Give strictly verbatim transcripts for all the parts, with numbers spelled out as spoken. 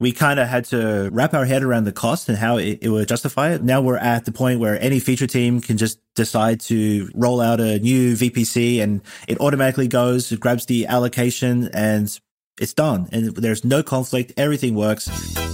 we kind of had to wrap our head around the cost and how it, it would justify it. Now we're at the point where any feature team can just decide to roll out a new V P C and it automatically goes, it grabs the allocation and it's done. And there's no conflict. Everything works.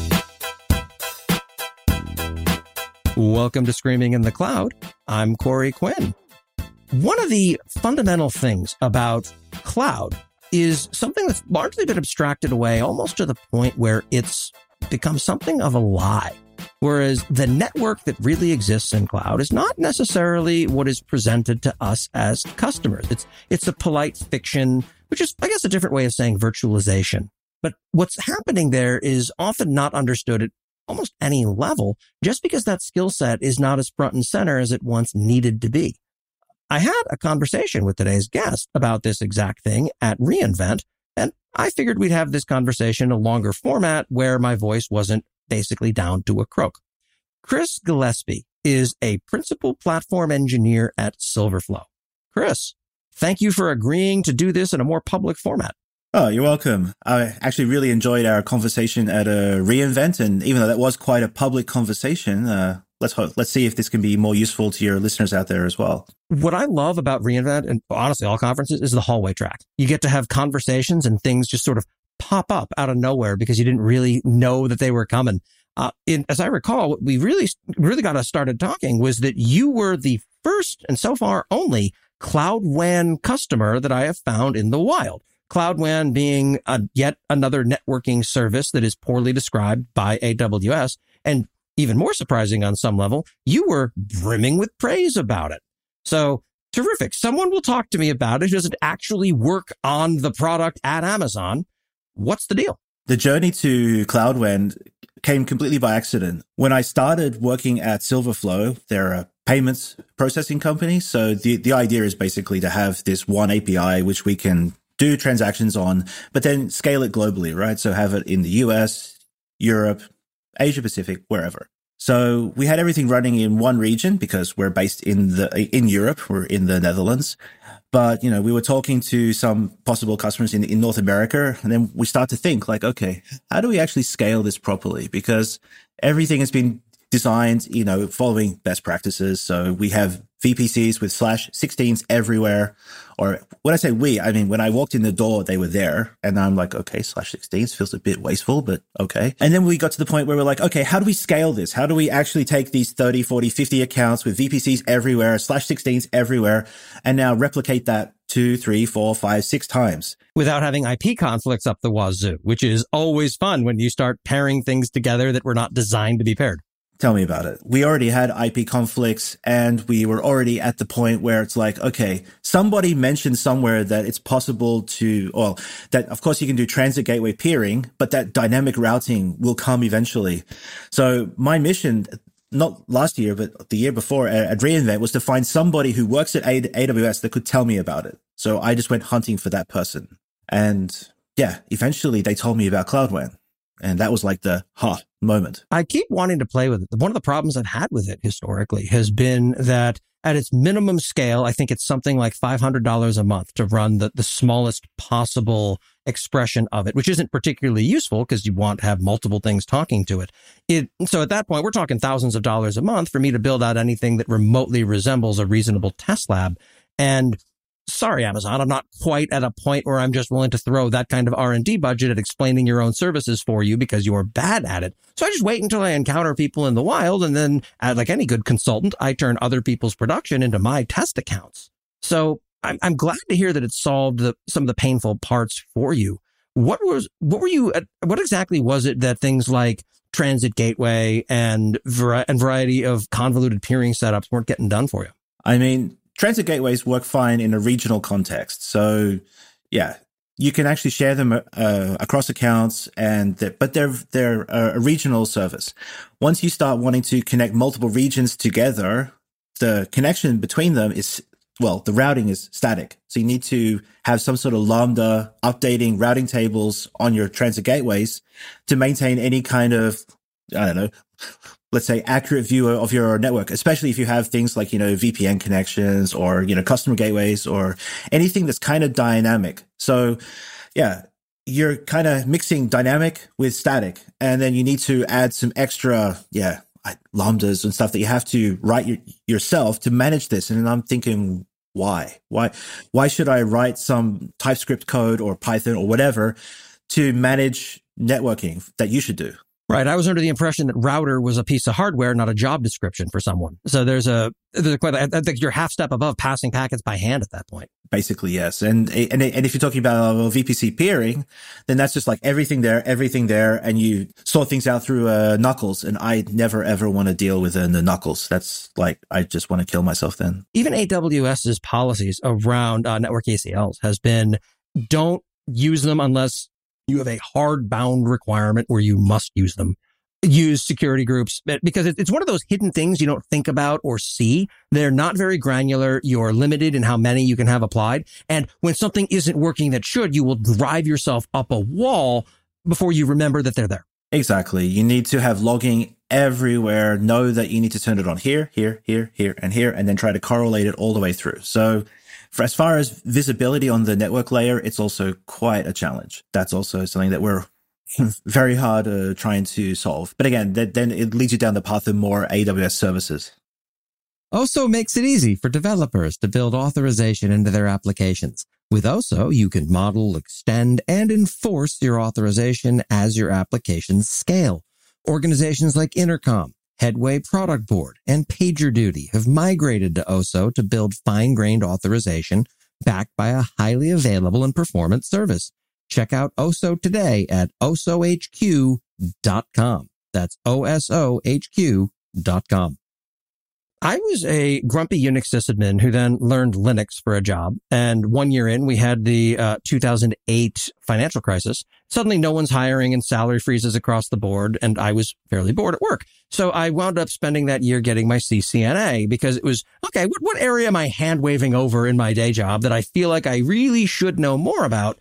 Welcome to Screaming in the Cloud. I'm Corey Quinn. One of the fundamental things about cloud is something that's largely been abstracted away almost to the point where it's become something of a lie. Whereas the network that really exists in cloud is not necessarily what is presented to us as customers. It's, it's a polite fiction, which is, I guess, a different way of saying virtualization. But what's happening there is often not understood at almost any level, just because that skill set is not as front and center as it once needed to be. I had a conversation with today's guest about this exact thing at reInvent, and I figured we'd have this conversation in a longer format where my voice wasn't basically down to a croak. Chris Gillespie is a principal platform engineer at Silverflow. Chris, thank you for agreeing to do this in a more public format. Oh, you're welcome. I actually really enjoyed our conversation at a reInvent, and even though that was quite a public conversation, uh, let's hope, let's see if this can be more useful to your listeners out there as well. What I love about reInvent, and honestly all conferences, is the hallway track. You get to have conversations and things just sort of pop up out of nowhere because you didn't really know that they were coming. Uh, in, as I recall, what we really, really got us started talking was that you were the first and so far only Cloud W A N customer that I have found in the wild. Cloud W A N being a, yet another networking service that is poorly described by A W S. And even more surprising on some level, you were brimming with praise about it. So terrific. Someone will talk to me about it who doesn't actually work on the product at Amazon. What's the deal? The journey to Cloud W A N came completely by accident. When I started working at Silverflow, they're a payments processing company. So the, the idea is basically to have this one A P I, which we can do transactions on, but then scale it globally, right? So have it in the U S, Europe, Asia Pacific, wherever. So we had everything running in one region because we're based in the, in Europe, we're in the Netherlands. But, you know, we were talking to some possible customers in, in North America, and then we start to think like, okay, how do we actually scale this properly? Because everything has been designed, you know, following best practices. So we have V P Cs with slash sixteens everywhere. Or when I say we, I mean, when I walked in the door, they were there. And I'm like, okay, slash sixteens feels a bit wasteful, but okay. And then we got to the point where we're like, okay, how do we scale this? How do we actually take these thirty, forty, fifty accounts with V P Cs everywhere, slash sixteens everywhere, and now replicate that two, three, four, five, six times? Without having I P conflicts up the wazoo, which is always fun when you start pairing things together that were not designed to be paired. Tell me about it. We already had I P conflicts, and we were already at the point where it's like, okay, somebody mentioned somewhere that it's possible to, well, that of course you can do transit gateway peering, but that dynamic routing will come eventually. So my mission, not last year, but the year before at reInvent, was to find somebody who works at A W S that could tell me about it. So I just went hunting for that person. And yeah, eventually they told me about Cloud W A N. And that was like the ha moment. I keep wanting to play with it. One of the problems I've had with it historically has been that at its minimum scale, I think it's something like five hundred dollars a month to run the, the smallest possible expression of it, which isn't particularly useful because you want to have multiple things talking to it. It. So at that point, we're talking thousands of dollars a month for me to build out anything that remotely resembles a reasonable test lab. And sorry, Amazon, I'm not quite at a point where I'm just willing to throw that kind of R and D budget at explaining your own services for you because you're bad at it. So I just wait until I encounter people in the wild. And then, like any good consultant, I turn other people's production into my test accounts. So I'm, I'm glad to hear that it solved the, some of the painful parts for you. What was, what were you, what exactly was it that things like Transit Gateway and, vari- and variety of convoluted peering setups weren't getting done for you? I mean, Transit gateways work fine in a regional context. So yeah, you can actually share them uh, across accounts, and they're, but they're they're a regional service. Once you start wanting to connect multiple regions together, the connection between them is, well, the routing is static. So you need to have some sort of Lambda updating routing tables on your transit gateways to maintain any kind of, I don't know, let's say accurate view of your network, especially if you have things like, you know, V P N connections or, you know, customer gateways or anything that's kind of dynamic. So yeah, you're kind of mixing dynamic with static, and then you need to add some extra, yeah, lambdas and stuff that you have to write your, yourself to manage this. And I'm thinking, why? Why? Why should I write some TypeScript code or Python or whatever to manage networking that you should do? Right. I was under the impression that router was a piece of hardware, not a job description for someone. So there's a, there's quite, I think you're half step above passing packets by hand at that point. Basically, yes. And, and, and if you're talking about V P C peering, then that's just like everything there, everything there, and you sort things out through uh, knuckles. And I never, ever want to deal with uh, the knuckles. That's like, I just want to kill myself then. Even AWS's policies around uh, network A C Ls has been, don't use them unless you have a hard bound requirement where you must use them. Use security groups, because it's one of those hidden things you don't think about or see. They're not very granular. You're limited in how many you can have applied. And when something isn't working that should, you will drive yourself up a wall before you remember that they're there. Exactly. You need to have logging everywhere. Know that you need to turn it on here, here, here, here, and here, and then try to correlate it all the way through. So for as far as visibility on the network layer, it's also quite a challenge. That's also something that we're very hard uh, trying to solve. But again, th- then it leads you down the path of more A W S services. O S O makes it easy for developers to build authorization into their applications. With O S O, you can model, extend, and enforce your authorization as your applications scale. Organizations like Intercom, Headway Product Board, and PagerDuty have migrated to O S O to build fine-grained authorization backed by a highly available and performant service. Check out O S O today at O S O H Q dot com. That's O S O H Q dot com. I was a grumpy Unix sysadmin who then learned Linux for a job. And one year in, we had the uh, two thousand eight financial crisis. Suddenly, no one's hiring and salary freezes across the board. And I was fairly bored at work. So I wound up spending that year getting my C C N A because it was, okay, what, what area am I hand waving over in my day job that I feel like I really should know more about?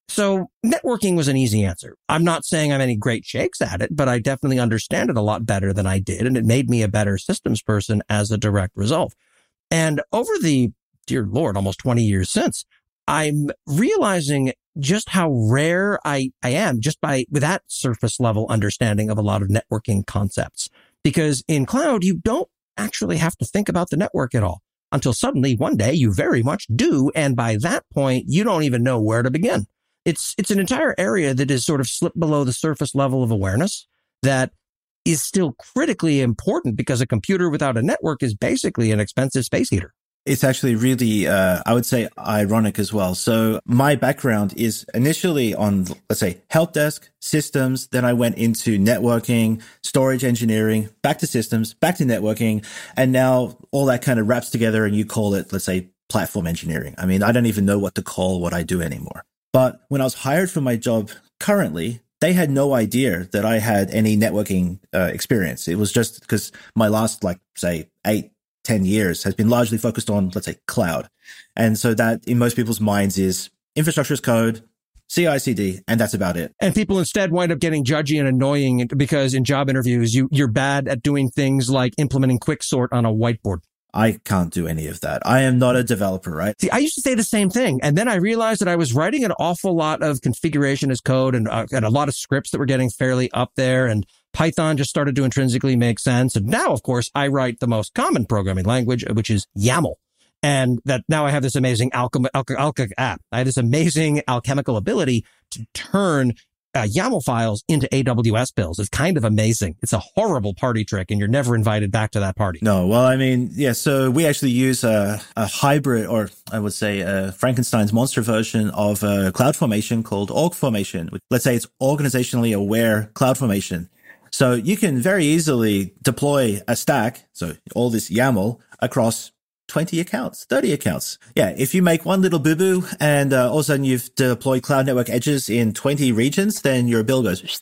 So networking was an easy answer. I'm not saying I'm any great shakes at it, but I definitely understand it a lot better than I did. And it made me a better systems person as a direct result. And over the, dear Lord, almost twenty years since, I'm realizing just how rare I, I am just by with that surface level understanding of a lot of networking concepts. Because in cloud, you don't actually have to think about the network at all until suddenly one day you very much do. And by that point, you don't even know where to begin. It's it's an entire area that is sort of slipped below the surface level of awareness that is still critically important because a computer without a network is basically an expensive space heater. It's actually really, uh, I would say, ironic as well. So my background is initially on, let's say, help desk, systems. Then I went into networking, storage engineering, back to systems, back to networking. And now all that kind of wraps together and you call it, let's say, platform engineering. I mean, I don't even know what to call what I do anymore. But when I was hired for my job currently, they had no idea that I had any networking uh, experience. It was just because my last, like, say, eight, ten years has been largely focused on, let's say, cloud. And so that in most people's minds is infrastructure as code, C I C D, and that's about it. And people instead wind up getting judgy and annoying because in job interviews, you, you're bad at doing things like implementing quicksort on a whiteboard. I can't do any of that. I am not a developer, right? See, I used to say the same thing. And then I realized that I was writing an awful lot of configuration as code and, uh, and a lot of scripts that were getting fairly up there. And Python just started to intrinsically make sense. And now, of course, I write the most common programming language, which is YAML. And that now I have this amazing alchem- alch- alch- ah, I have this amazing alchemical ability to turn Uh, YAML files into A W S bills. It's kind of amazing. It's a horrible party trick and you're never invited back to that party. No, well, I mean, yeah, so we actually use a, a hybrid, or I would say a Frankenstein's monster version of a CloudFormation called OrgFormation. Let's say it's organizationally aware CloudFormation. So you can very easily deploy a stack, so all this YAML, across twenty accounts, thirty accounts. Yeah, if you make one little boo-boo and uh, all of a sudden you've deployed cloud network edges in twenty regions, then your bill goes.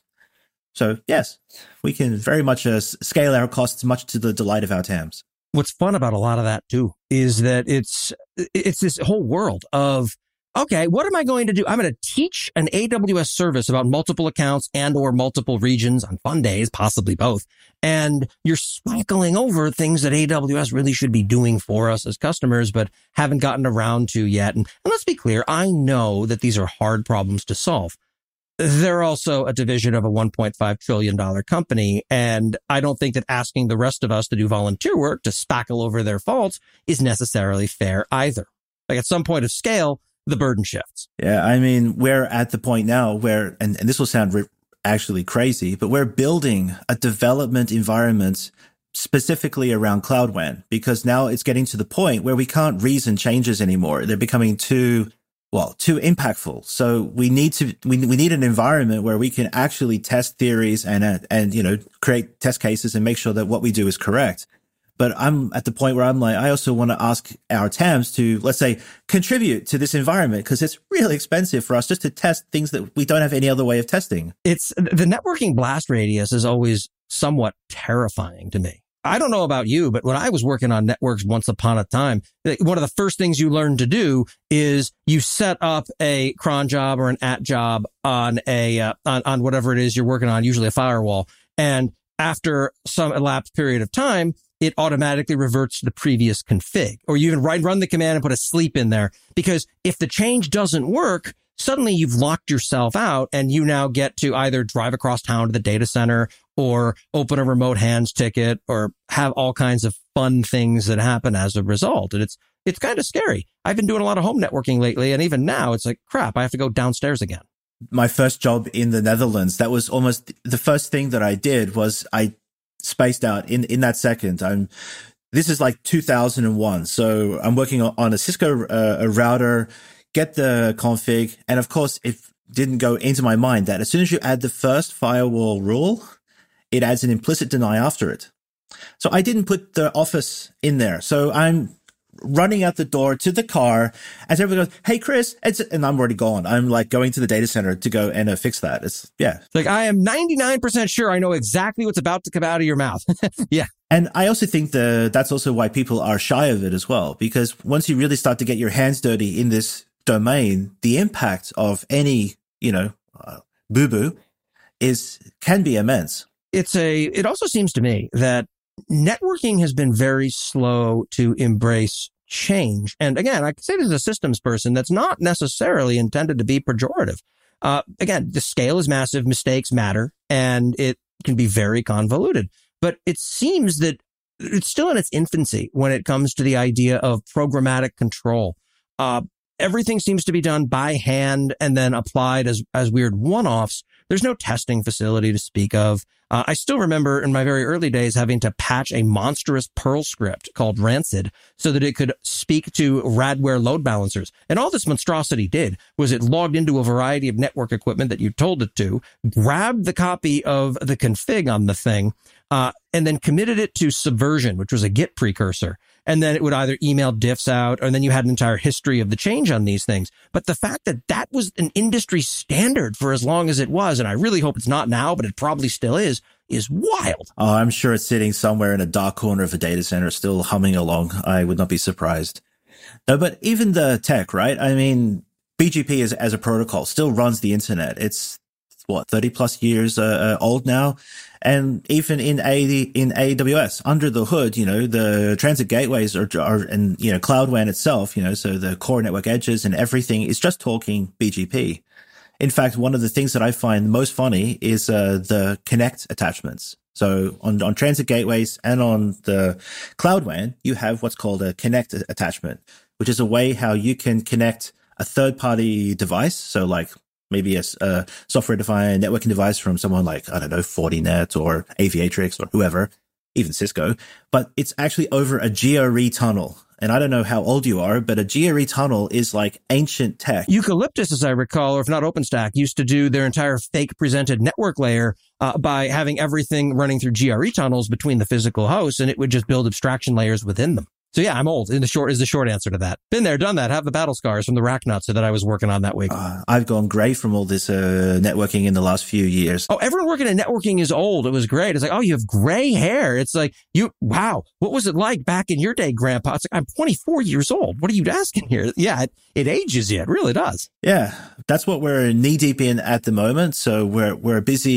So yes, we can very much uh, scale our costs much to the delight of our T A Ms. What's fun about a lot of that too is that it's it's this whole world of, okay, what am I going to do? I'm going to teach an A W S service about multiple accounts and or multiple regions on fun days, possibly both. And you're sprinkling over things that A W S really should be doing for us as customers, but haven't gotten around to yet. And, and let's be clear, I know that these are hard problems to solve. they're also a division of a one point five trillion dollars company. And I don't think that asking the rest of us to do volunteer work to spackle over their faults is necessarily fair either. Like at some point of scale, the burden shifts. Yeah, I mean, we're at the point now where, and, and this will sound re- actually crazy, but we're building a development environment specifically around Cloud W A N, because now it's getting to the point where we can't reason changes anymore. They're becoming too, well, too impactful. So we need to, we, we need an environment where we can actually test theories and, uh, and, you know, create test cases and make sure that what we do is correct. But I'm at the point where I'm like, I also want to ask our T A Ms to, let's say, contribute to this environment, because it's really expensive for us just to test things that we don't have any other way of testing. It's the networking blast radius is always somewhat terrifying to me. I don't know about you, but when I was working on networks once upon a time, one of the first things you learn to do is you set up a cron job or an at job on a uh, on, on whatever it is you're working on, usually a firewall. And after some elapsed period of time, it automatically reverts to the previous config, or you even write, run the command and put a sleep in there. Because if the change doesn't work, suddenly you've locked yourself out and you now get to either drive across town to the data center or open a remote hands ticket or have all kinds of fun things that happen as a result. And it's, it's kind of scary. I've been doing a lot of home networking lately. And even now it's like, crap, I have to go downstairs again. My first job in the Netherlands, that was almost the first thing that I did was I spaced out in, in that second. I'm, this is like two thousand one. So I'm working on a Cisco uh, a router, get the config. And of course, it didn't go into my mind that as soon as you add the first firewall rule, it adds an implicit deny after it. So I didn't put the office in there. So I'm running out the door to the car as everyone goes, hey, Chris, it's, and I'm already gone. I'm like going to the data center to go and uh, fix that. It's yeah. Like I am ninety-nine percent sure I know exactly what's about to come out of your mouth. Yeah. And I also think the, that's also why people are shy of it as well, because once you really start to get your hands dirty in this domain, the impact of any, you know, uh, boo-boo is, can be immense. It's a, it also seems to me that networking has been very slow to embrace change. And again, I can say this as a systems person, that's not necessarily intended to be pejorative. Uh, again, the scale is massive, mistakes matter, and it can be very convoluted. But it seems that it's still in its infancy when it comes to the idea of programmatic control. Uh, everything seems to be done by hand and then applied as, as weird one-offs. There's no testing facility to speak of. Uh, I still remember in my very early days having to patch a monstrous Perl script called Rancid so that it could speak to Radware load balancers. And all this monstrosity did was it logged into a variety of network equipment that you told it to, grabbed the copy of the config on the thing, uh, and then committed it to Subversion, which was a Git precursor. And then it would either email diffs out, or then you had an entire history of the change on these things. But the fact that that was an industry standard for as long as it was, and I really hope it's not now, but it probably still is, is wild. Oh, I'm sure it's sitting somewhere in a dark corner of a data center, still humming along. I would not be surprised. No, but even the tech, right? I mean, B G P as, as a protocol still runs the internet. It's what, thirty plus years uh, old now. And even in A, in A W S, under the hood, you know, the transit gateways are, are, and, you know, Cloud W A N itself, you know, so the core network edges and everything is just talking B G P. In fact, one of the things that I find most funny is uh, the connect attachments. So on, on transit gateways and on the Cloud W A N, you have what's called a connect attachment, which is a way how you can connect a third party device. So like, maybe a, a software-defined networking device from someone like, I don't know, Fortinet or Aviatrix or whoever, even Cisco, but it's actually over a G R E tunnel. And I don't know how old you are, but a G R E tunnel is like ancient tech. Eucalyptus, as I recall, or if not OpenStack, used to do their entire fake presented network layer uh, by having everything running through G R E tunnels between the physical hosts, and it would just build abstraction layers within them. So yeah, I'm old. In the short is the short answer to that. Been there, done that. Have the battle scars from the rack nuts that I was working on that week. Uh, I've gone grey from all this uh, networking in the last few years. Oh, everyone working in networking is old. It was great. It's like, oh, you have gray hair. It's like, you, wow, what was it like back in your day, Grandpa? It's like, I'm twenty-four years old. What are you asking here? Yeah, it, it ages you. It really does. Yeah, that's what we're knee deep in at the moment. So we're we're busy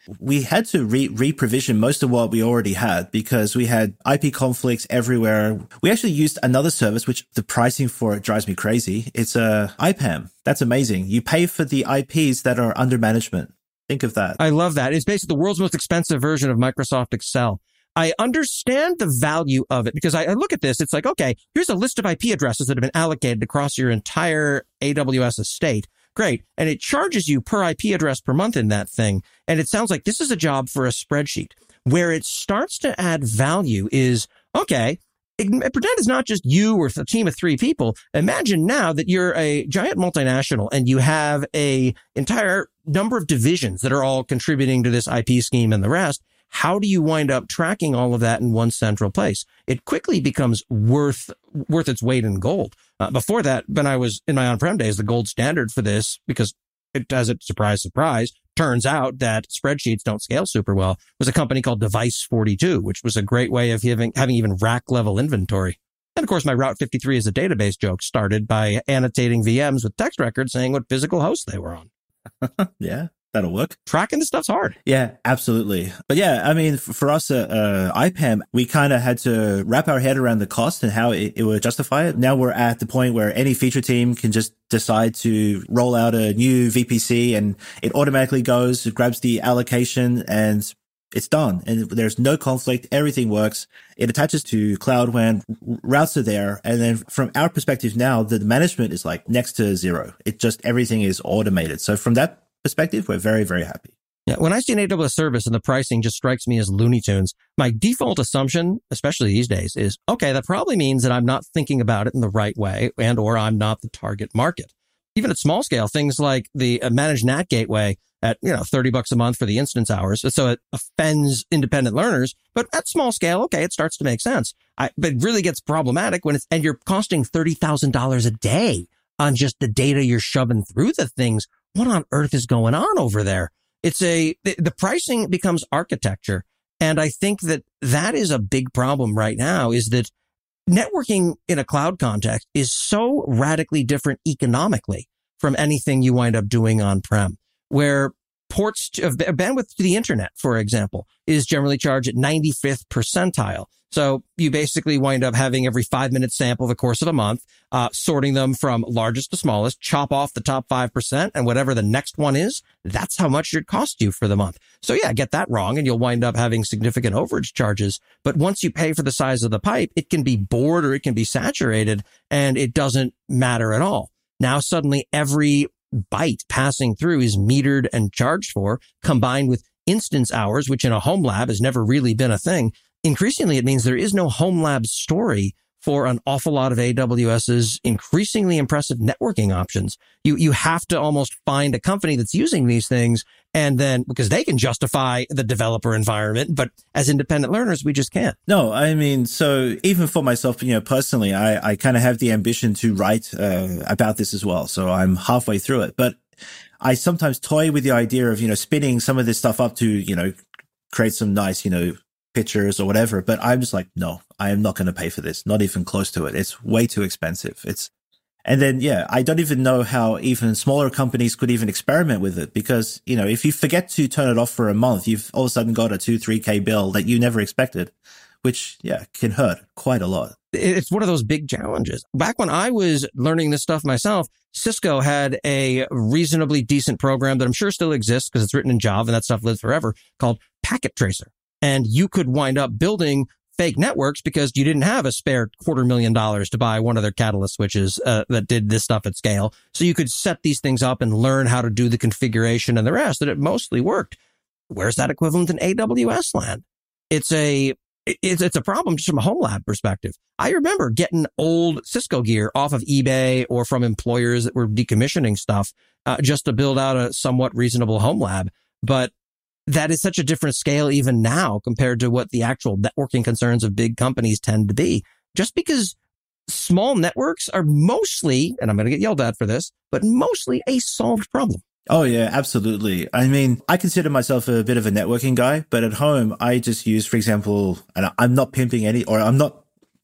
we had to re- re-provision most of what we already had because we had I P conflicts everywhere. We actually used another service, which the pricing for it drives me crazy. It's a I PAM. That's amazing. You pay for the I Ps that are under management. Think of that. I love that. It's basically the world's most expensive version of Microsoft Excel. I understand the value of it because I, I look at this. It's like, okay, here's a list of I P addresses that have been allocated across your entire A W S estate. Great. And it charges you per I P address per month in that thing. And it sounds like this is a job for a spreadsheet. Where it starts to add value is, okay, pretend it's not just you or a team of three people. Imagine now that you're a giant multinational and you have a entire number of divisions that are all contributing to this I P scheme and the rest. How do you wind up tracking all of that in one central place? It quickly becomes worth worth its weight in gold. Uh, before that, when I was in my on-prem days, the gold standard for this, because it does it, surprise, surprise, turns out that spreadsheets don't scale super well, was a company called Device forty-two, which was a great way of having, having even rack-level inventory. And of course, my Route fifty-three as a database joke started by annotating V Ms with text records saying what physical hosts they were on. Yeah. That'll work. Tracking this stuff's hard. Yeah, absolutely. But yeah, I mean, for us at uh, I PAM, we kind of had to wrap our head around the cost and how it, it would justify it. Now we're at the point where any feature team can just decide to roll out a new V P C and it automatically goes, it grabs the allocation and it's done. And there's no conflict. Everything works. It attaches to Cloud W A N. Routes are there. And then from our perspective now, the management is like next to zero. It just, everything is automated. So from that perspective, we're very, very happy. Yeah, when I see an A W S service and the pricing just strikes me as Looney Tunes, my default assumption, especially these days, is, okay, that probably means that I'm not thinking about it in the right way and or I'm not the target market. Even at small scale, things like the uh, managed N A T gateway at, you know, thirty bucks a month for the instance hours. So it offends independent learners. But at small scale, okay, it starts to make sense. I, but it really gets problematic when it's, and you're costing thirty thousand dollars a day on just the data you're shoving through the things. What on earth is going on over there? It's a, the, the pricing becomes architecture. And I think that that is a big problem right now is that networking in a cloud context is so radically different economically from anything you wind up doing on-prem, where ports of bandwidth to the internet, for example, is generally charged at ninety-fifth percentile. So you basically wind up having every five minute sample the course of a month, uh, sorting them from largest to smallest, chop off the top five percent, and whatever the next one is, that's how much it cost you for the month. So yeah, get that wrong and you'll wind up having significant overage charges. But once you pay for the size of the pipe, it can be bored or it can be saturated and it doesn't matter at all. Now suddenly every byte passing through is metered and charged for, combined with instance hours, which in a home lab has never really been a thing. Increasingly, it means there is no home lab story for an awful lot of AWS's increasingly impressive networking options. You you have to almost find a company that's using these things, and then because they can justify the developer environment, but as independent learners, we just can't. No, I mean, so even for myself, you know, personally, I, I kind of have the ambition to write uh, about this as well. So I'm halfway through it, but I sometimes toy with the idea of, you know, spinning some of this stuff up to, you know, create some nice, you know, pictures or whatever. But I'm just like, no, I am not going to pay for this. Not even close to it. It's way too expensive. It's, and then, yeah, I don't even know how even smaller companies could even experiment with it because, you know, if you forget to turn it off for a month, you've all of a sudden got a two, three K bill that you never expected, which, yeah, can hurt quite a lot. It's one of those big challenges. Back when I was learning this stuff myself, Cisco had a reasonably decent program that I'm sure still exists because it's written in Java and that stuff lives forever called Packet Tracer. And you could wind up building fake networks because you didn't have a spare quarter million dollars to buy one of their Catalyst switches uh, that did this stuff at scale. So you could set these things up and learn how to do the configuration and the rest, and it mostly worked. Where's that equivalent in A W S land? It's a it's it's a problem just from a home lab perspective. I remember getting old Cisco gear off of eBay or from employers that were decommissioning stuff uh, just to build out a somewhat reasonable home lab. But that is such a different scale even now compared to what the actual networking concerns of big companies tend to be. Just because small networks are mostly, and I'm going to get yelled at for this, but mostly a solved problem. Oh, yeah, absolutely. I mean, I consider myself a bit of a networking guy, but at home, I just use, for example, and I'm not pimping any, or I'm not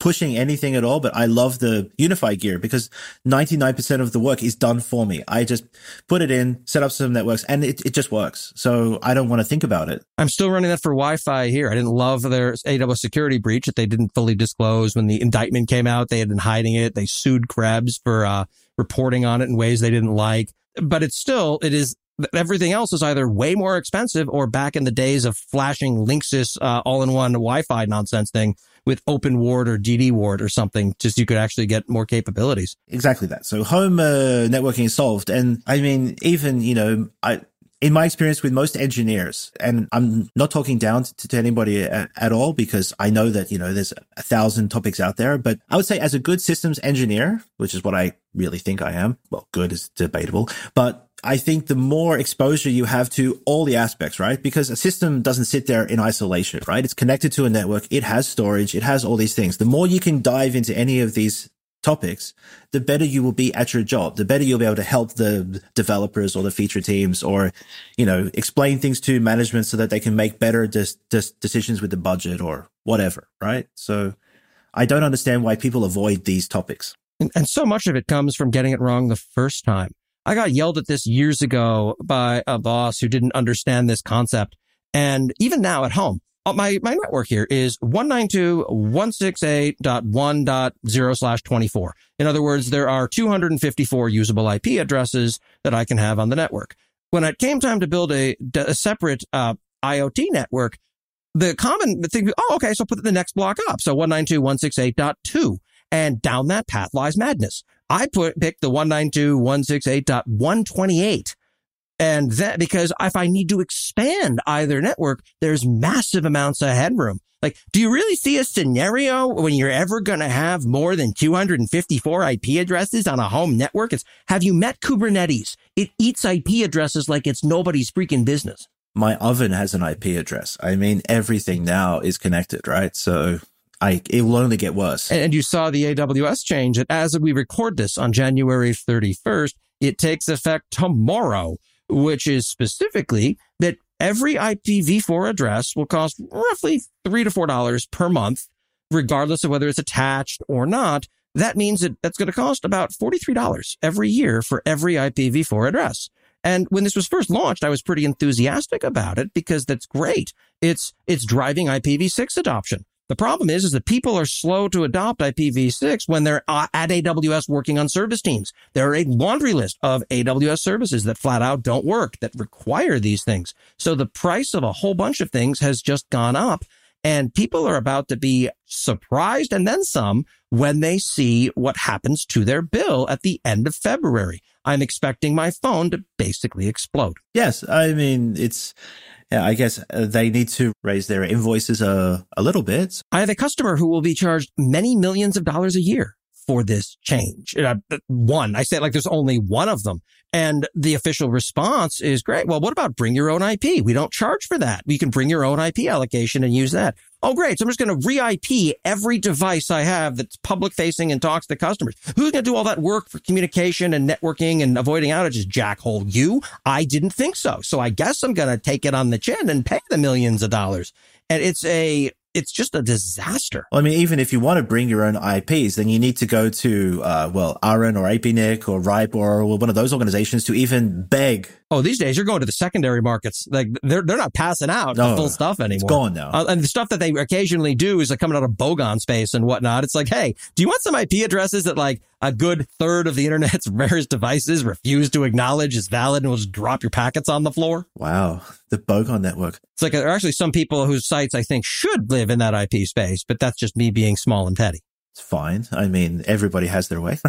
pushing anything at all, but I love the Unify gear because ninety-nine percent of the work is done for me. I just put it in, set up some networks, and it, it just works. So I don't want to think about it. I'm still running that for Wi-Fi here. I didn't love their A W S security breach that they didn't fully disclose when the indictment came out. They had been hiding it. They sued Krebs for uh, reporting on it in ways they didn't like. But it's still, it is, everything else is either way more expensive or back in the days of flashing Linksys uh, all-in-one Wi-Fi nonsense thing with OpenWARD or D D Ward or something, just you could actually get more capabilities. Exactly that. So home uh, networking is solved. And I mean, even, you know, I, in my experience with most engineers, and I'm not talking down to, to anybody at, at all, because I know that, you know, there's a thousand topics out there, but I would say as a good systems engineer, which is what I really think I am, well, good is debatable, but I think the more exposure you have to all the aspects, right? Because a system doesn't sit there in isolation, right? It's connected to a network. It has storage. It has all these things. The more you can dive into any of these topics, the better you will be at your job. The better you'll be able to help the developers or the feature teams, or, you know, explain things to management so that they can make better dis- dis- decisions with the budget or whatever, right? So I don't understand why people avoid these topics. And, and so much of it comes from getting it wrong the first time. I got yelled at this years ago by a boss who didn't understand this concept. And even now at home, my, my network here is one ninety-two dot one sixty-eight dot one dot zero slash twenty-four. In other words, there are two hundred fifty-four usable I P addresses that I can have on the network. When it came time to build a, a separate uh, IoT network, the common thing, oh, okay, so put the next block up. So one ninety-two dot one sixty-eight dot two. And down that path lies madness. I put picked the one ninety-two dot one sixty-eight dot one twenty-eight. And that because if I need to expand either network, there's massive amounts of headroom. Like, do you really see a scenario when you're ever going to have more than two hundred fifty-four I P addresses on a home network? It's, have you met Kubernetes? It eats I P addresses like it's nobody's freaking business. My oven has an I P address. I mean, everything now is connected, right? So I, it will only get worse. And you saw the A W S change that as we record this on January thirty-first, it takes effect tomorrow, which is specifically that every I P v four address will cost roughly three to four dollars per month, regardless of whether it's attached or not. That means that that's going to cost about forty-three dollars every year for every I P v four address. And when this was first launched, I was pretty enthusiastic about it because that's great. It's it's driving I P v six adoption. The problem is, is that people are slow to adopt I P v six when they're at A W S working on service teams. There are a laundry list of A W S services that flat out don't work, that require these things. So the price of a whole bunch of things has just gone up, and people are about to be surprised and then some when they see what happens to their bill at the end of February. I'm expecting my phone to basically explode. Yes, I mean, it's... Yeah, I guess they need to raise their invoices a, a little bit. I have a customer who will be charged many millions of dollars a year for this change. Uh, one, I say like there's only one of them. And the official response is great. Well, what about bring your own I P? We don't charge for that. You can bring your own I P allocation and use that. Oh, great. So I'm just going to re-I P every device I have that's public facing and talks to customers. Who's going to do all that work for communication and networking and avoiding outages? Jackhole, you? I didn't think so. So I guess I'm going to take it on the chin and pay the millions of dollars. And it's a, it's just a disaster. Well, I mean, even if you want to bring your own I Ps, then you need to go to, uh, well, Aaron or A P N I C or RIPE or one of those organizations to even beg. Oh, these days you're going to the secondary markets. Like they're they're not passing out no, the full stuff anymore. It's gone now. Uh, and the stuff that they occasionally do is like coming out of Bogon space and whatnot. It's like, hey, do you want some I P addresses that like a good third of the internet's various devices refuse to acknowledge is valid and will just drop your packets on the floor? Wow. The Bogon network. It's like there are actually some people whose sites I think should live in that I P space, but that's just me being small and petty. It's fine. I mean, everybody has their way.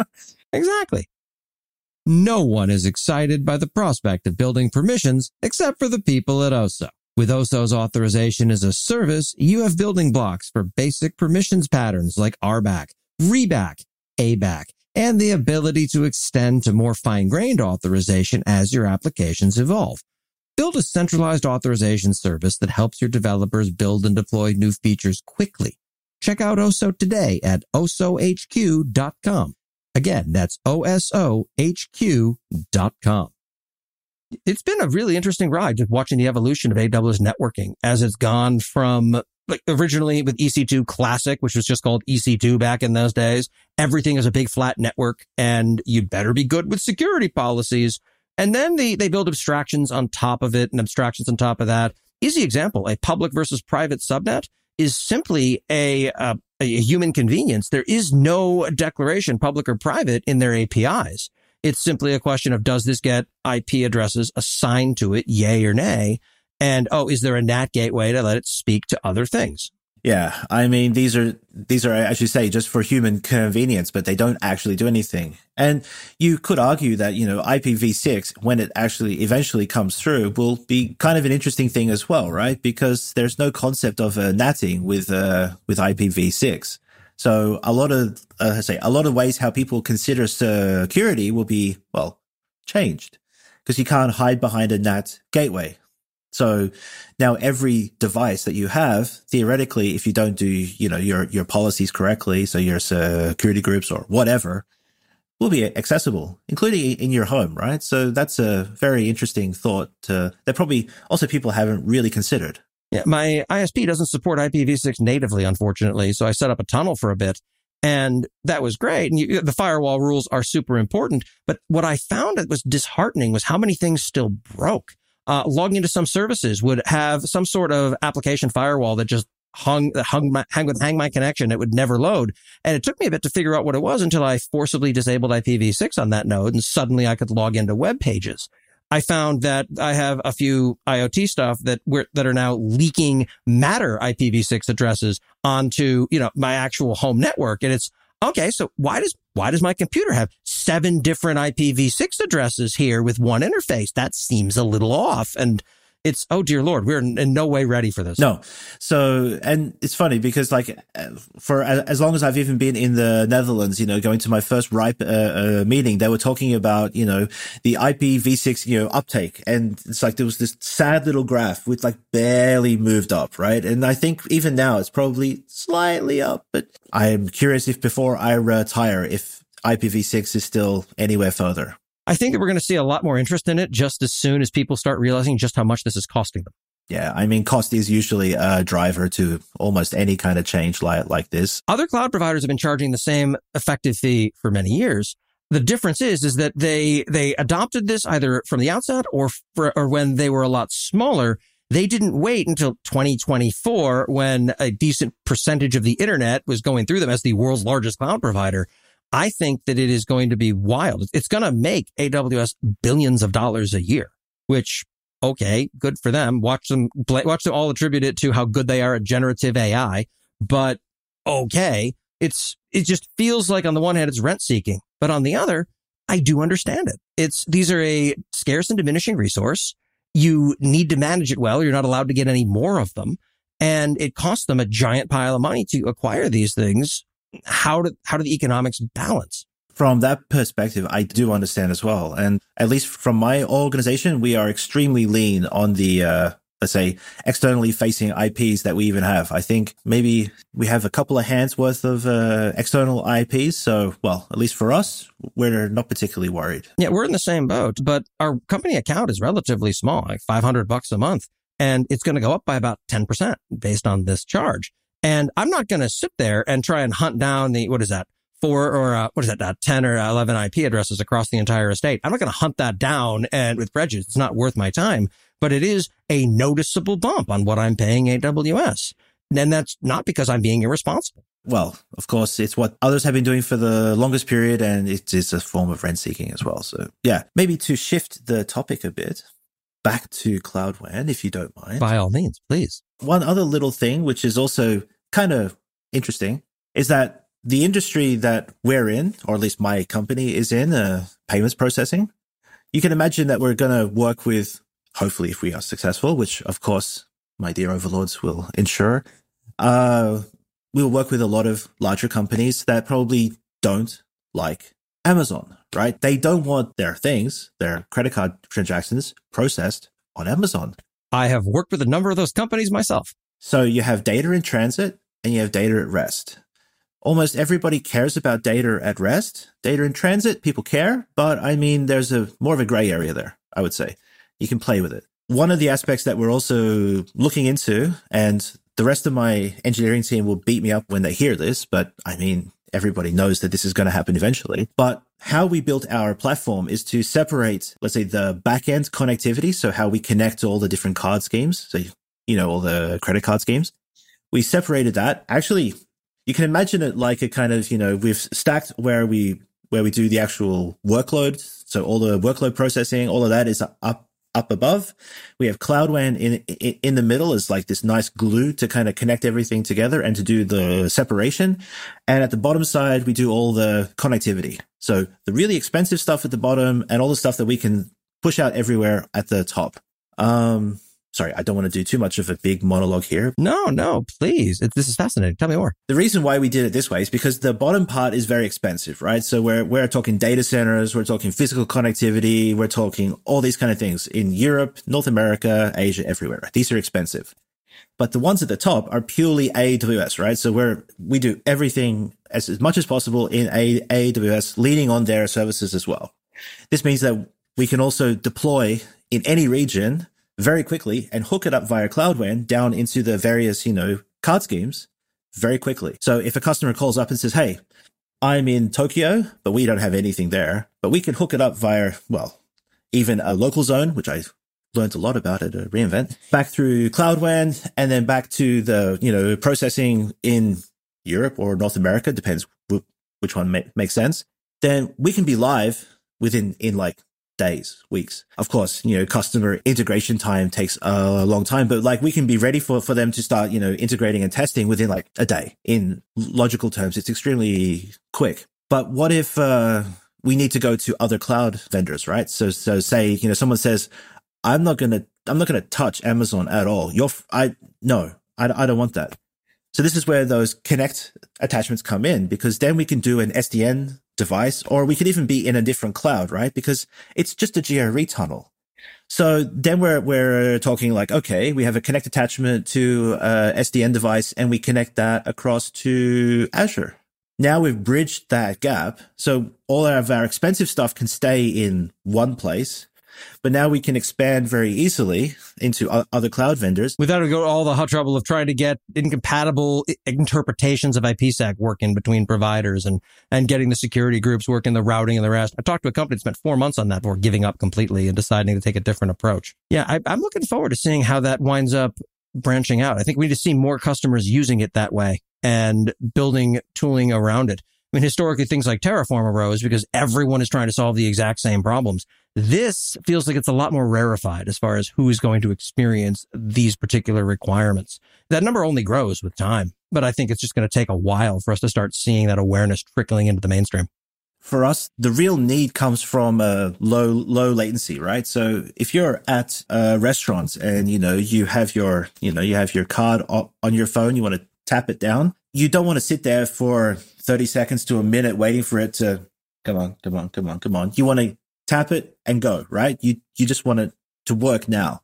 Exactly. No one is excited by the prospect of building permissions except for the people at O S O. With O S O's authorization as a service, you have building blocks for basic permissions patterns like R BAC, REBAC, A BAC, and the ability to extend to more fine-grained authorization as your applications evolve. Build a centralized authorization service that helps your developers build and deploy new features quickly. Check out O S O today at O S O H Q dot com. Again, that's O S O H Q dot com. It's been a really interesting ride just watching the evolution of A W S networking as it's gone from like originally with E C two Classic, which was just called E C two back in those days, everything is a big flat network and you'd better be good with security policies. And then they, they build abstractions on top of it and abstractions on top of that. Easy example, a public versus private subnet is simply a, a, a human convenience. There is no declaration, public or private, in their A P Is. It's simply a question of, does this get I P addresses assigned to it, yay or nay? And, oh, is there a N A T gateway to let it speak to other things? Yeah, I mean, these are, these are, as you say, just for human convenience, but they don't actually do anything. And you could argue that, you know, I P v six, when it actually eventually comes through, will be kind of an interesting thing as well, right? Because there's no concept of uh, natting with, uh, with I P v six. So a lot of, uh, I say, a lot of ways how people consider security will be, well, changed because you can't hide behind a N A T gateway. So now every device that you have, theoretically, if you don't do, you know, your, your policies correctly, so your security groups or whatever, will be accessible, including in your home, right? So that's a very interesting thought uh, that probably also people haven't really considered. Yeah, my I S P doesn't support I P v six natively, unfortunately. So I set up a tunnel for a bit and that was great. And you, the firewall rules are super important. But what I found that was disheartening was how many things still broke. Uh, logging into some services would have some sort of application firewall that just hung, hung my, hang, hang my connection. It would never load. And it took me a bit to figure out what it was until I forcibly disabled I P v six on that node. And suddenly I could log into web pages. I found that I have a few IoT stuff that we're, that are now leaking Matter I P v six addresses onto, you know, my actual home network. And it's, okay, so why does, why does my computer have seven different I P v six addresses here with one interface? That seems a little off. And it's, oh dear Lord, we're in no way ready for this. No. So, and it's funny because like for as long as I've even been in the Netherlands, you know, going to my first RIPE uh, uh, meeting, they were talking about, you know, the I P v six, you know, uptake. And it's like there was this sad little graph with like barely moved up, right? And I think even now it's probably slightly up, but I'm curious if before I retire, if I P v six is still anywhere further. I think that we're going to see a lot more interest in it just as soon as people start realizing just how much this is costing them. Yeah, I mean, cost is usually a driver to almost any kind of change like, like this. Other cloud providers have been charging the same effective fee for many years. The difference is, is that they, they adopted this either from the outset or, for, or when they were a lot smaller. They didn't wait until twenty twenty-four when a decent percentage of the internet was going through them as the world's largest cloud provider. I think that it is going to be wild. It's going to make A W S billions of dollars a year, which, okay, good for them. Watch them, watch them all attribute it to how good they are at generative A I. But okay, it's, it just feels like on the one hand, it's rent seeking, but on the other, I do understand it. It's, these are a scarce and diminishing resource. You need to manage it well. You're not allowed to get any more of them. And it costs them a giant pile of money to acquire these things. How do, how do the economics balance? From that perspective, I do understand as well. And at least from my organization, we are extremely lean on the, uh, let's say, externally facing I Ps that we even have. I think maybe we have a couple of hands worth of uh, external I Ps. So, well, at least for us, we're not particularly worried. Yeah, we're in the same boat, but our company account is relatively small, like five hundred bucks a month. And it's going to go up by about ten percent based on this charge. And I'm not going to sit there and try and hunt down the, what is that, four or uh, what is that, uh, ten or eleven I P addresses across the entire estate. I'm not going to hunt that down and with prejudice. It's not worth my time, but it is a noticeable bump on what I'm paying A W S. And that's not because I'm being irresponsible. Well, of course, it's what others have been doing for the longest period, and it is a form of rent seeking as well. So yeah, maybe to shift the topic a bit back to Cloud W A N, if you don't mind. By all means, please. One other little thing, which is also kind of interesting, is that the industry that we're in, or at least my company is in, uh, payments processing, you can imagine that we're going to work with, hopefully if we are successful, which of course my dear overlords will ensure, uh, we'll work with a lot of larger companies that probably don't like Amazon, right? They don't want their things, their credit card transactions processed on Amazon. I have worked with a number of those companies myself. So you have data in transit and you have data at rest. Almost everybody cares about data at rest. Data in transit, people care, but I mean, there's a more of a gray area there, I would say. You can play with it. One of the aspects that we're also looking into, and the rest of my engineering team will beat me up when they hear this, but I mean, everybody knows that this is going to happen eventually. But how we built our platform is to separate, let's say, the back-end connectivity. So how we connect all the different card schemes. So, you know, all the credit card schemes. We separated that. Actually, you can imagine it like a kind of, you know, we've stacked where we, where we do the actual workload. So all the workload processing, all of that is up, up above. We have Cloud W A N in, in, in the middle is like this nice glue to kind of connect everything together and to do the separation. And at the bottom side, we do all the connectivity. So the really expensive stuff at the bottom and all the stuff that we can push out everywhere at the top. Um, Sorry, I don't want to do too much of a big monologue here. No, no, please. It, this is fascinating. Tell me more. The reason why we did it this way is because the bottom part is very expensive, right? So we're, we're talking data centers, we're talking physical connectivity, we're talking all these kind of things in Europe, North America, Asia, everywhere. These are expensive. But the ones at the top are purely A W S, right? So we're, we do everything as, as much as possible in A, AWS, leaning on their services as well. This means that we can also deploy in any region very quickly and hook it up via Cloud W A N down into the various, you know, card schemes very quickly. So if a customer calls up and says, hey, I'm in Tokyo, but we don't have anything there, but we can hook it up via, well, even a local zone, which I learned a lot about at reInvent, back through Cloud W A N and then back to the, you know, processing in Europe or North America, depends which one ma- makes sense. Then we can be live within, in like, days, weeks. Of course, you know, customer integration time takes a long time, but like we can be ready for, for them to start, you know, integrating and testing within like a day. In logical terms, it's extremely quick. But what if, uh, we need to go to other cloud vendors, right? So, so say, you know, someone says, I'm not going to, I'm not going to touch Amazon at all. You're, I, no, I, I don't want that. So this is where those Connect attachments come in, because then we can do an S D N device, or we could even be in a different cloud, right? Because it's just a G R E tunnel. So then we're, we're talking like, okay, we have a Connect attachment to a S D N device and we connect that across to Azure. Now we've bridged that gap. So all of our expensive stuff can stay in one place, but now we can expand very easily into other cloud vendors. Without going to all the hot trouble of trying to get incompatible interpretations of IPsec working between providers and, and getting the security groups working the routing and the rest. I talked to a company that spent four months on that before giving up completely and deciding to take a different approach. Yeah, I, I'm looking forward to seeing how that winds up branching out. I think we need to see more customers using it that way and building tooling around it. I mean, historically, things like Terraform arose because everyone is trying to solve the exact same problems. This feels like it's a lot more rarefied as far as who is going to experience these particular requirements. That number only grows with time, but I think it's just going to take a while for us to start seeing that awareness trickling into the mainstream. For us, the real need comes from uh, low low latency, right? So if you're at a restaurant and, you know, you have your, you know, you have your card on your phone, you want to tap it down. You don't want to sit there for thirty seconds to a minute waiting for it to come on, come on, come on, come on. You want to tap it and go, right? You you just want it to work now.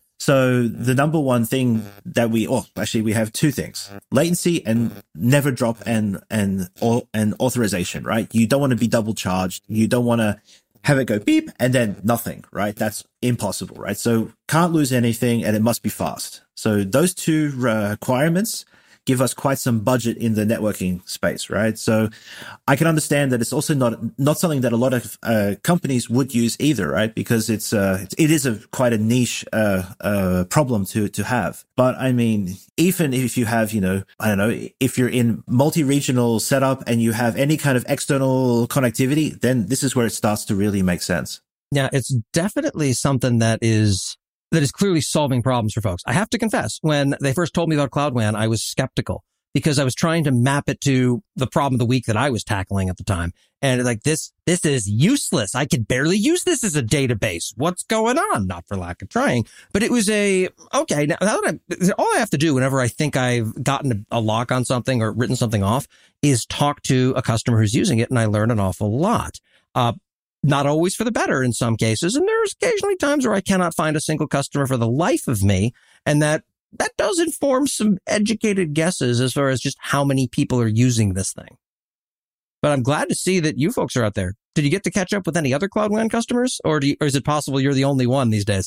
So the number one thing that we, oh, actually we have two things: latency and never drop and and or and authorization, right? You don't want to be double charged. You don't want to have it go beep and then nothing, right? That's impossible, right? So can't lose anything and it must be fast. So those two requirements give us quite some budget in the networking space, right? So I can understand that it's also not not something that a lot of uh, companies would use either, right? Because it's uh, it is a quite a niche uh, uh, problem to to have. But I mean, even if you have, you know, I don't know, if you're in multi-regional setup and you have any kind of external connectivity, then this is where it starts to really make sense. Yeah, it's definitely something that is that is clearly solving problems for folks. I have to confess, when they first told me about Cloud W A N, I was skeptical because I was trying to map it to the problem of the week that I was tackling at the time. And like, this, this is useless. I could barely use this as a database. What's going on? Not for lack of trying, but it was a, okay, now, now that I, all I have to do whenever I think I've gotten a lock on something or written something off is talk to a customer who's using it. And I learn an awful lot. Uh, Not always for the better in some cases. And there's occasionally times where I cannot find a single customer for the life of me. And that, that does inform some educated guesses as far as just how many people are using this thing. But I'm glad to see that you folks are out there. Did you get to catch up with any other Cloud W A N customers? Or, do you, or is it possible you're the only one these days?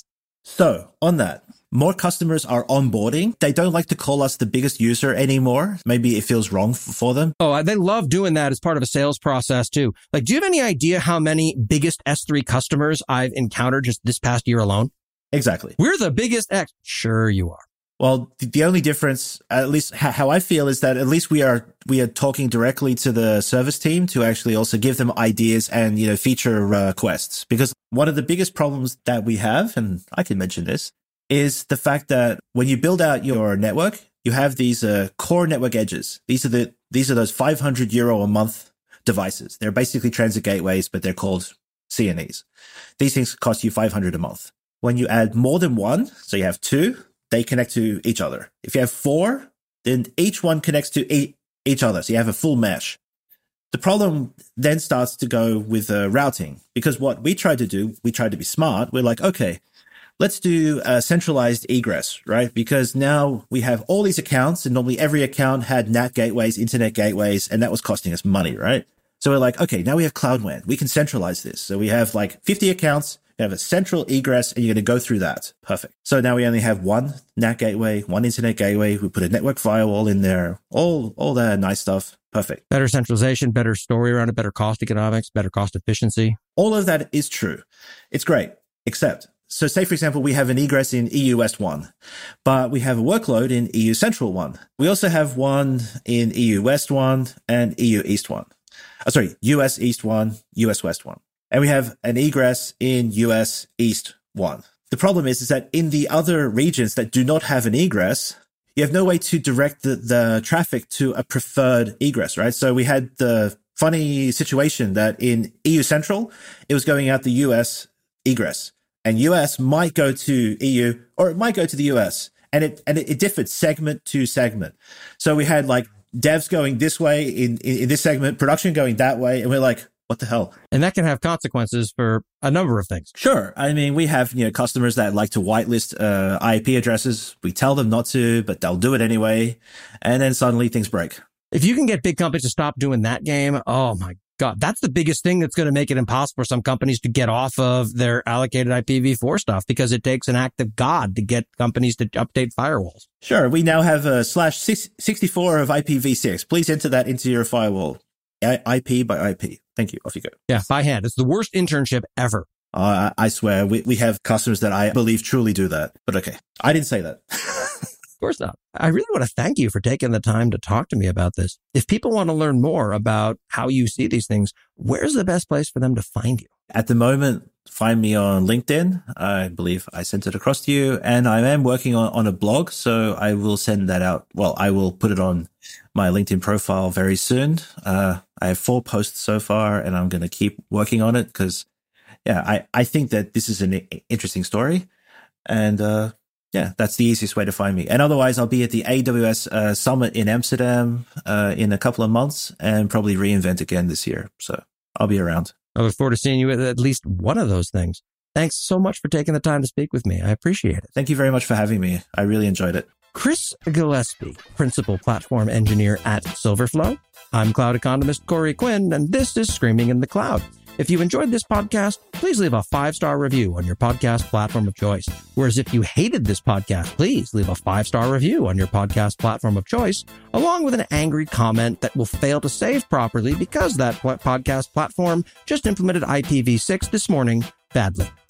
So on that, more customers are onboarding. They don't like to call us the biggest user anymore. Maybe it feels wrong f- for them. Oh, they love doing that as part of a sales process too. Like, do you have any idea how many biggest S three customers I've encountered just this past year alone? Exactly. We're the biggest X. Sure you are. Well, the only difference, at least how I feel, is that at least we are we are talking directly to the service team to actually also give them ideas and, you know, feature requests. Because one of the biggest problems that we have, and I can mention this, is the fact that when you build out your network, you have these uh, core network edges. These are the these are those five hundred euro a month devices. They're basically transit gateways, but they're called C N Es. These things cost you five hundred a month. When you add more than one, so you have two, they connect to each other. If you have four, then each one connects to e- each other. So you have a full mesh. The problem then starts to go with uh, routing, because what we try to do, we try to be smart. We're like, okay, let's do a centralized egress, right? Because now we have all these accounts, and normally every account had N A T gateways, internet gateways, and that was costing us money, right? So we're like, okay, now we have Cloud W A N. We can centralize this. So we have like fifty accounts. You have a central egress, and you're going to go through that. Perfect. So now we only have one N A T gateway, one internet gateway. We put a network firewall in there, all all that nice stuff. Perfect. Better centralization, better story around it, better cost economics, better cost efficiency. All of that is true. It's great, except, so say, for example, we have an egress in E U West one, but we have a workload in E U Central one. We also have one in E U West one and E U East one. Oh, sorry, U S East one, U S West one. And we have an egress in U S East one. The problem is, is that in the other regions that do not have an egress, you have no way to direct the, the traffic to a preferred egress, right? So we had the funny situation that in E U Central, it was going out the U S egress, and U S might go to E U, or it might go to the U S, and it and it, it differed segment to segment. So we had like devs going this way in, in, in this segment, production going that way, and we're like, what the hell? And that can have consequences for a number of things. Sure. I mean, we have, you know, customers that like to whitelist uh, I P addresses. We tell them not to, but they'll do it anyway. And then suddenly things break. If you can get big companies to stop doing that game, oh my God, that's the biggest thing that's going to make it impossible for some companies to get off of their allocated I P v four stuff, because it takes an act of God to get companies to update firewalls. Sure. We now have a slash sixty-four of I P v six. Please enter that into your firewall. I P by I P. Thank you. Off you go. Yeah, by hand. It's the worst internship ever. Uh, I swear, we, we have customers that I believe truly do that. But okay, I didn't say that. Of course not. I really want to thank you for taking the time to talk to me about this. If people want to learn more about how you see these things, where's the best place for them to find you? At the moment, find me on LinkedIn. I believe I sent it across to you, and I am working on, on a blog, so I will send that out. Well, I will put it on my LinkedIn profile very soon. Uh, I have four posts so far, and I'm going to keep working on it because, yeah, I, I think that this is an interesting story, and uh, yeah, that's the easiest way to find me. And otherwise, I'll be at the A W S uh, Summit in Amsterdam uh, in a couple of months, and probably reInvent again this year. So I'll be around. I look forward to seeing you at at least one of those things. Thanks so much for taking the time to speak with me. I appreciate it. Thank you very much for having me. I really enjoyed it. Chris Gillespie, Principal Platform Engineer at Silverflow. I'm cloud economist Corey Quinn, and this is Screaming in the Cloud. If you enjoyed this podcast, please leave a five-star review on your podcast platform of choice. Whereas if you hated this podcast, please leave a five-star review on your podcast platform of choice, along with an angry comment that will fail to save properly because that podcast platform just implemented I P v six this morning badly.